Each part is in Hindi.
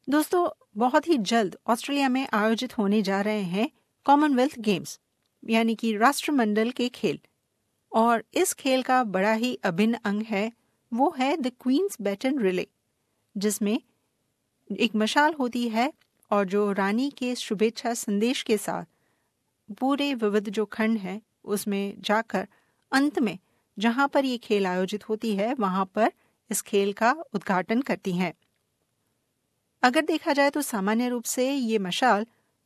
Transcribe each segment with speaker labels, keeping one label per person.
Speaker 1: दोस्तों, बहुत ही जल्द ऑस्ट्रेलिया में आयोजित होने जा रहे हैं कॉमनवेल्थ गेम्स, यानी कि राष्ट्रमंडल के खेल। और इस खेल का बड़ा ही अभिन्न अंग है, वो है द क्वींस बैटन रिले, जिसमें एक मशाल होती है और जो रानी के शुभेच्छा संदेश के साथ पूरे विविध जो खंड है उसमें जाकर अंत में जहां पर ये खेल आयोजित होती है वहां पर इस खेल का उद्घाटन करती हैं। अगर देखा जाए तो सामान्य रूप से ये मशाल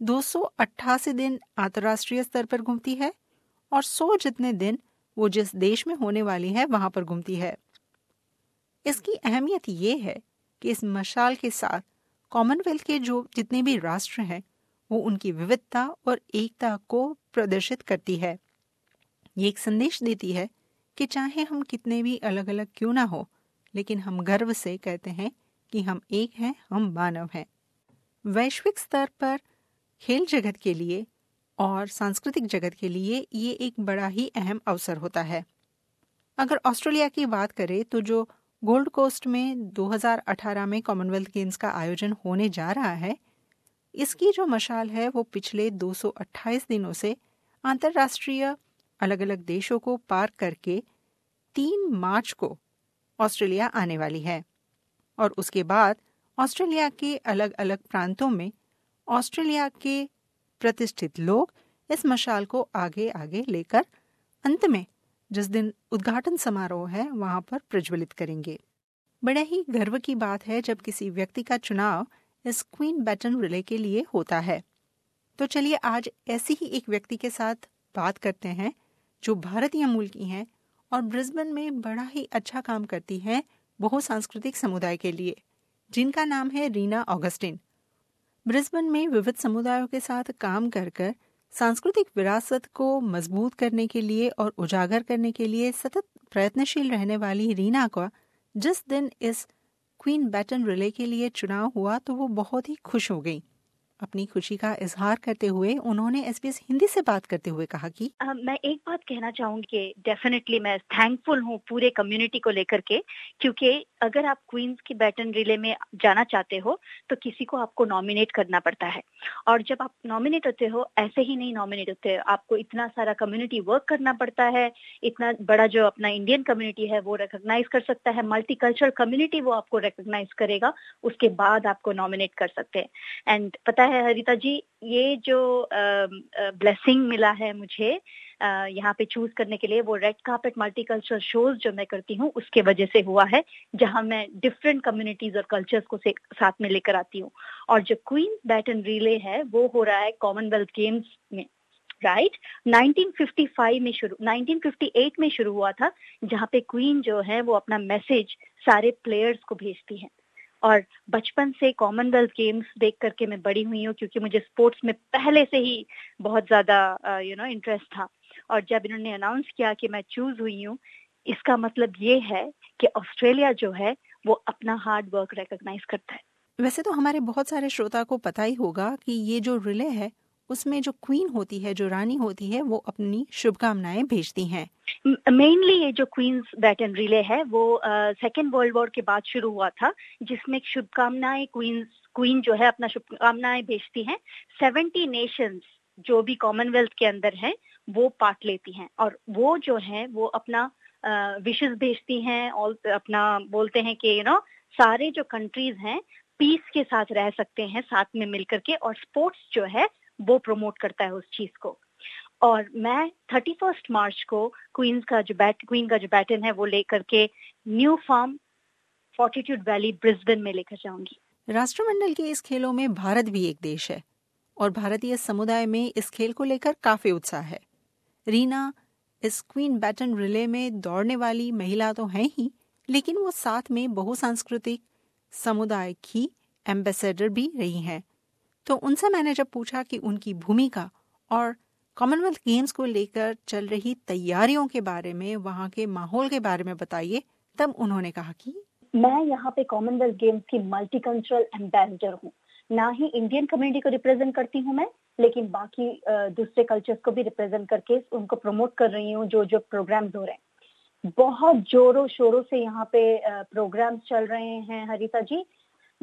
Speaker 1: 288 दिन अंतर्राष्ट्रीय स्तर पर घूमती है और 100 जितने दिन वो जिस देश में होने वाली है वहां पर घूमती है। इसकी अहमियत ये है कि इस मशाल के साथ कॉमनवेल्थ के जो जितने भी राष्ट्र हैं वो उनकी विविधता और एकता को प्रदर्शित करती है। ये एक संदेश देती है कि चाहे हम कितने भी अलग अलग क्यों ना हो, लेकिन हम गर्व से कहते हैं कि हम एक हैं, हम मानव हैं। वैश्विक स्तर पर खेल जगत के लिए और सांस्कृतिक जगत के लिए ये एक बड़ा ही अहम अवसर होता है। अगर ऑस्ट्रेलिया की बात करें तो जो गोल्ड कोस्ट में 2018 में कॉमनवेल्थ गेम्स का आयोजन होने जा रहा है, इसकी जो मशाल है वो पिछले 228 दिनों से अंतर्राष्ट्रीय अलग अलग देशों को पार करके 3 मार्च को ऑस्ट्रेलिया आने वाली है। और उसके बाद ऑस्ट्रेलिया के अलग अलग प्रांतों में ऑस्ट्रेलिया के प्रतिष्ठित लोग इस मशाल को आगे आगे लेकर अंत में जिस दिन उद्घाटन समारोह है वहां पर प्रज्वलित करेंगे। बड़ा ही गर्व की बात है जब किसी व्यक्ति का चुनाव इस क्वीन बैटन रिले के लिए होता है। तो चलिए आज ऐसी ही एक व्यक्ति के साथ बात करते हैं जो भारतीय मूल की हैं और ब्रिस्बेन में बड़ा ही अच्छा काम करती हैं बहुसांस्कृतिक समुदाय के लिए, जिनका नाम है रीना ऑगस्टिन। ब्रिस्बेन में विविध समुदायों के साथ काम कर कर सांस्कृतिक विरासत को मजबूत करने के लिए और उजागर करने के लिए सतत प्रयत्नशील रहने वाली रीना का जिस दिन इस क्वीन बैटन रिले के लिए चुनाव हुआ तो वो बहुत ही खुश हो गई। अपनी खुशी का इजहार करते हुए उन्होंने SBS हिंदी से बात करते हुए कहा कि
Speaker 2: मैं एक बात कहना चाहूंगी कि डेफिनेटली मैं थैंकफुल हूँ पूरे कम्युनिटी को लेकर के, क्योंकि अगर आप क्वींस की बैटन रिले में जाना चाहते हो तो किसी को आपको नॉमिनेट करना पड़ता है। और जब आप नॉमिनेट होते हो, ऐसे ही नहीं नॉमिनेट होते, आपको इतना सारा कम्युनिटी वर्क करना पड़ता है। इतना बड़ा जो अपना इंडियन कम्युनिटी है वो रिकॉग्नाइज कर सकता है, मल्टीकल्चरल कम्युनिटी वो आपको रिकॉग्नाइज करेगा, उसके बाद आपको नॉमिनेट कर सकते हैं। एंड पता है हरिता जी, ये जो ब्लेसिंग मिला है मुझे यहाँ पे चूज करने के लिए, वो रेड कार्पेट मल्टीकल्चरल शोज जो मैं करती हूँ उसके वजह से हुआ है, जहाँ मैं डिफरेंट कम्युनिटीज और कल्चर्स को साथ में लेकर आती हूँ। और जो क्वीन बैटन रिले है वो हो रहा है कॉमनवेल्थ गेम्स में, राइट। 1958 में शुरू हुआ था, जहाँ पे क्वीन जो है वो अपना मैसेज सारे प्लेयर्स को भेजती है। और बचपन से कॉमनवेल्थ गेम्स देख करके मैं बड़ी हुई हूँ, क्योंकि मुझे स्पोर्ट्स में पहले से ही बहुत ज्यादा इंटरेस्ट था। और जब इन्होंने अनाउंस किया कि मैं चूज हुई हूँ, इसका मतलब ये है कि ऑस्ट्रेलिया जो है वो अपना हार्ड वर्क रिकॉग्नाइज करता है।
Speaker 1: वैसे तो हमारे बहुत सारे श्रोता को पता ही होगा कि ये जो रिले है उसमें जो क्वीन होती है, जो रानी होती है, वो अपनी शुभकामनाएं भेजती हैं।
Speaker 2: मेनली ये जो क्वींस बैटन रिले है वो सेकेंड वर्ल्ड वॉर के बाद शुरू हुआ था, जिसमें शुभकामनाएं क्वीन जो है अपना शुभकामनाएं भेजती हैं। 70 नेशंस जो भी कॉमनवेल्थ के अंदर हैं वो पार्ट लेती हैं, और वो जो है वो अपना विशेस भेजती हैं और अपना बोलते हैं कि सारे जो कंट्रीज हैं पीस के साथ रह सकते हैं साथ में मिलकर के, और स्पोर्ट्स जो है वो प्रमोट करता है उस चीज को। और मैं 31 मार्च को क्वीन का जो बैटन है वो लेकर के New Farm Fortitude Valley Brisbane में लेकर जाऊंगी।
Speaker 1: राष्ट्रमंडल के इस खेलों में भारत भी एक देश है और भारतीय समुदाय में इस खेल को लेकर काफी उत्साह है। रीना इस क्वीन बैटन रिले में दौड़ने वाली महिला तो हैं ही, लेकिन वो साथ में बहुसांस्कृतिक समुदाय की एम्बेसडर भी रही हैं। तो उनसे मैंने जब पूछा कि उनकी भूमिका और कॉमनवेल्थ गेम्स को लेकर चल रही तैयारियों के बारे में, वहाँ के माहौल के बारे में बताइए, तब उन्होंने कहा कि
Speaker 2: मैं यहाँ पे कॉमनवेल्थ गेम्स की मल्टीकल्चरल एम्बेसडर हूँ। ना ही इंडियन कम्युनिटी को रिप्रेजेंट करती हूँ मैं, लेकिन बाकी दूसरे कल्चर्स को भी रिप्रेजेंट करके उनको प्रमोट कर रही हूँ। जो प्रोग्राम्स हो रहे हैं, बहुत जोरों शोरों से यहाँ पे प्रोग्राम्स चल रहे हैं हरिता जी।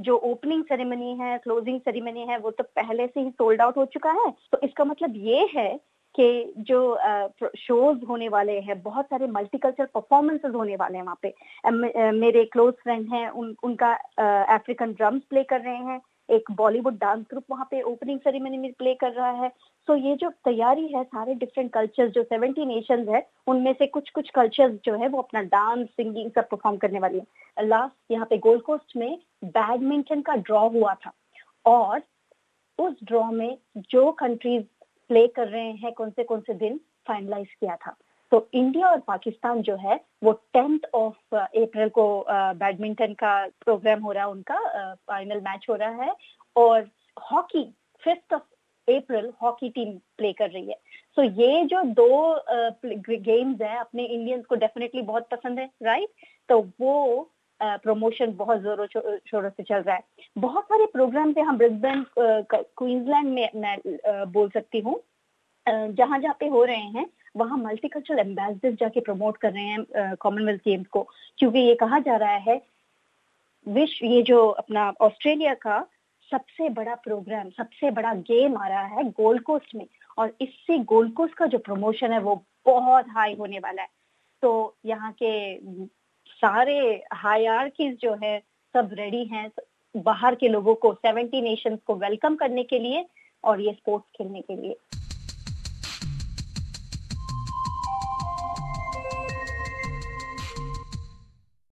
Speaker 2: जो ओपनिंग सेरेमनी है, क्लोजिंग सेरेमनी है, वो तो पहले से ही सोल्ड आउट हो चुका है। तो इसका मतलब ये है कि जो शोज होने वाले हैं, बहुत सारे मल्टीकल्चरल परफॉर्मेंसेस होने वाले हैं वहाँ पे। मेरे क्लोज फ्रेंड हैं, उनका अफ्रीकन ड्रम्स प्ले कर रहे हैं, एक बॉलीवुड डांस ग्रुप वहाँ पे ओपनिंग सेरेमनी में प्ले कर रहा है। सो ये जो तैयारी है, सारे डिफरेंट कल्चर्स, जो 70 नेशंस है, उनमें से कुछ कुछ कल्चर्स जो है वो अपना डांस, सिंगिंग सब परफॉर्म करने वाली है। लास्ट यहाँ पे गोल्ड कोस्ट में बैडमिंटन का ड्रॉ हुआ था, और उस ड्रॉ में जो कंट्रीज प्ले कर रहे हैं कौन से दिन फाइनलाइज किया था। तो इंडिया और पाकिस्तान जो है वो 10th of अप्रैल को बैडमिंटन का प्रोग्राम हो रहा है, उनका फाइनल मैच हो रहा है। और hockey 5th of April hockey team play कर रही है। सो ये जो दो गेम्स है अपने इंडियंस को डेफिनेटली बहुत पसंद है, राइट? तो वो प्रमोशन बहुत जोरों शोरों से चल रहा है। बहुत सारे प्रोग्राम थे, हम ब्रिस्बेन, क्वींसलैंड में मैं बोल सकती हूँ, जहाँ जहाँ पे हो रहे हैं वहाँ मल्टीकल्चरल एम्बेसडर्स जाके प्रमोट कर रहे हैं कॉमनवेल्थ गेम्स को, क्योंकि ये कहा जा रहा है विश्व, ये जो अपना ऑस्ट्रेलिया का सबसे बड़ा प्रोग्राम, सबसे बड़ा गेम आ रहा है गोल्ड कोस्ट में, और इससे गोल्ड कोस्ट का जो प्रमोशन है वो बहुत हाई होने वाला है। तो यहाँ के सारे हायरार्कीज जो है सब रेडी हैं बाहर के लोगों को, 70 नेशंस को वेलकम करने के लिए और ये स्पोर्ट्स खेलने के लिए।